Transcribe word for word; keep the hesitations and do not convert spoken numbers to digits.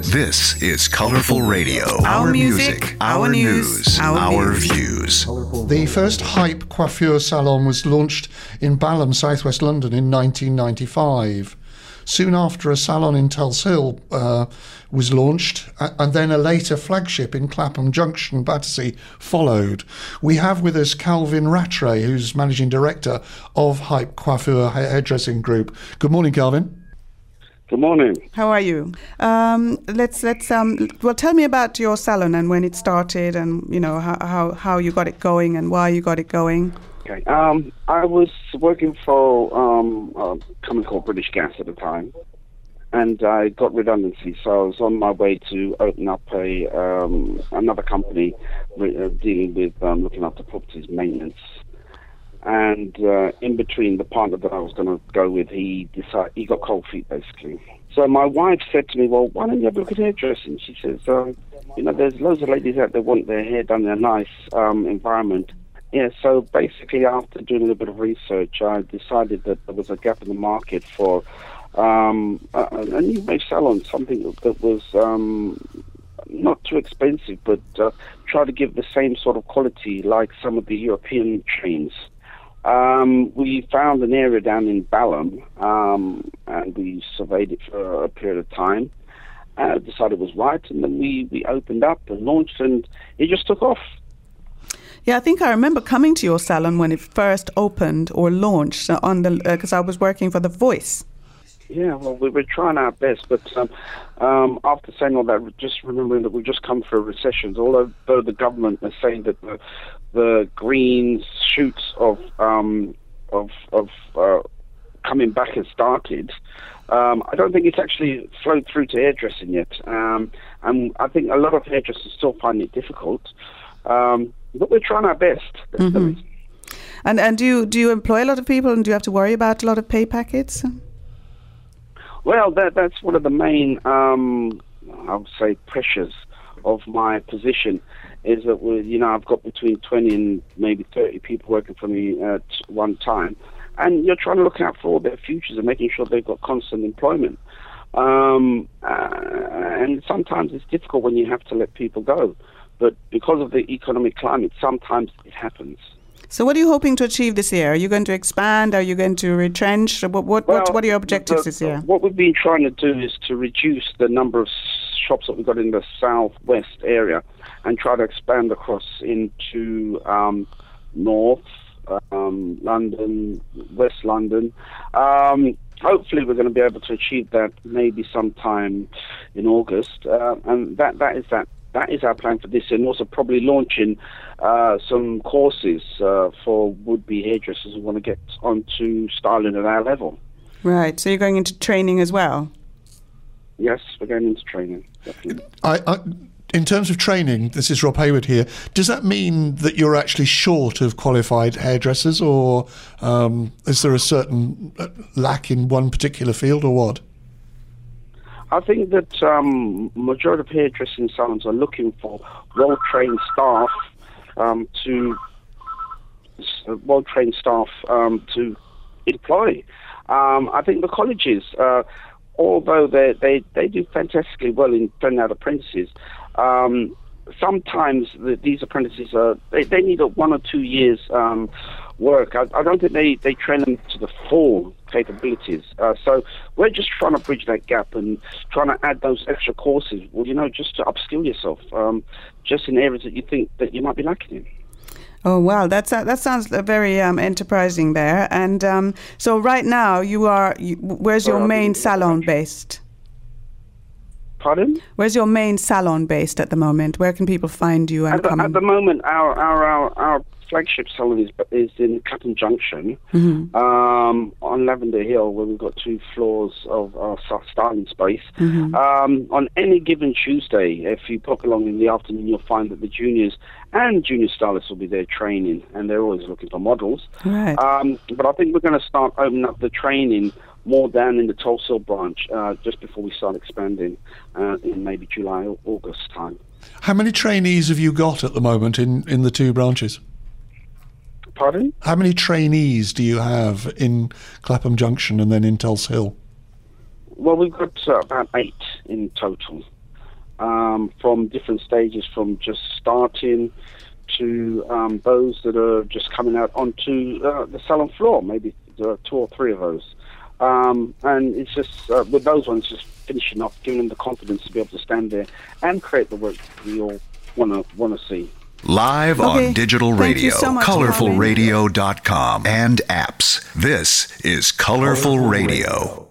This is Colourful Radio. Our, our music, music, our, our news, news, our, our views. The first Hype Coiffure Salon was launched in Balham, southwest London in nineteen ninety-five. Soon after, a salon in Tulse Hill uh, was launched, and then a later flagship in Clapham Junction, Battersea, followed. We have with us Calvin Rattray, who's Managing Director of Hype Coiffure Hairdressing Group. Good morning, Calvin. Good morning. How are you? Um, let's let's um. Well, tell me about your salon and when it started, and you know how how, how you got it going and why you got it going. Okay. Um, I was working for um, a company called British Gas at the time, and I got redundancy, so I was on my way to open up a um, another company uh, dealing with um, looking after properties maintenance. And uh, in between, the partner that I was going to go with, he decided he got cold feet basically. So my wife said to me, "Well, why don't you have a look at hairdressing?" She says, uh, "You know, there's loads of ladies out there want their hair done in a nice um, environment." Yeah, so basically after doing a little bit of research, I decided that there was a gap in the market for um, a, a new wave salon, something that was um, not too expensive, but uh, try to give the same sort of quality like some of the European chains. Um, we found an area down in Balham, um, and we surveyed it for a period of time, uh, decided it was right, and then we, we opened up and launched, and it just took off. Yeah, I think I remember coming to your salon when it first opened or launched on the because uh, I was working for The Voice. Yeah, well, we were trying our best, but um, um, after saying all that, just remembering that we've just come through a recession, although the government is saying that the, the green shoots of um, of, of uh, coming back has started, um, I don't think it's actually flowed through to hairdressing yet. Um, and I think a lot of hairdressers still find it difficult. Um, but we're trying our best. Mm-hmm. And and do you, do you employ a lot of people, and do you have to worry about a lot of pay packets? Well, that that's one of the main, um, I would say, pressures of my position, is that we, you know, I've got between twenty and maybe thirty people working for me at one time, and you're trying to look out for all their futures and making sure they've got constant employment. Um, uh, and sometimes it's difficult when you have to let people go. But because of the economic climate, sometimes it happens. So what are you hoping to achieve this year? Are you going to expand? Are you going to retrench? What what, well, what, what are your objectives the, this year? What we've been trying to do is to reduce the number of shops that we've got in the southwest area and try to expand across into um, north, um, London, West London. Um, hopefully we're going to be able to achieve that maybe sometime in August. Uh, and that that is that. That is our plan for this year, and also probably launching uh, some courses uh, for would-be hairdressers who want to get onto styling at our level. Right, so you're going into training as well? Yes, we're going into training, definitely. I, I, in terms of training, this is Rob Hayward here, does that mean that you're actually short of qualified hairdressers, or um, is there a certain lack in one particular field, or what? I think that um, majority of hairdressing salons are looking for well-trained staff um, to uh, well-trained staff um, to employ. Um, I think the colleges, uh, although they they they do fantastically well in turning out apprentices, um, sometimes the, these apprentices are they, they need a one or two years um, work. I, I don't think they, they train them to the full capabilities. Uh, so we're just trying to bridge that gap and trying to add those extra courses, well, you know, just to upskill yourself, um, just in areas that you think that you might be lacking in. Oh, wow. That's, uh, that sounds very um, enterprising there. And um, so right now, you are, you, where's your main salon based? Pardon? Where's your main salon based at the moment? Where can people find you and at the, come? At the moment, our our, our, our flagship salon is is in Clapham Junction, mm-hmm. um, on Lavender Hill, where we've got two floors of our styling space. Mm-hmm. Um, on any given Tuesday, if you pop along in the afternoon, you'll find that the juniors and junior stylists will be there training, and they're always looking for models. Right. Um, but I think we're going to start opening up the training more down in the Tulse Hill branch uh, just before we start expanding uh, in maybe July or August time. How many trainees have you got at the moment in, in the two branches? Pardon? How many trainees do you have in Clapham Junction and then in Tulse Hill? Well, we've got uh, about eight in total. um, from different stages, from just starting to um, those that are just coming out onto uh, the salon floor. Maybe there are two or three of those. Um, and it's just, uh, with those ones, just finishing off, giving them the confidence to be able to stand there and create the work we all want to want to see. Live Okay. on digital Thank you radio, so much, colorful Harvey. radio dot com, and apps. This is Colorful Radio.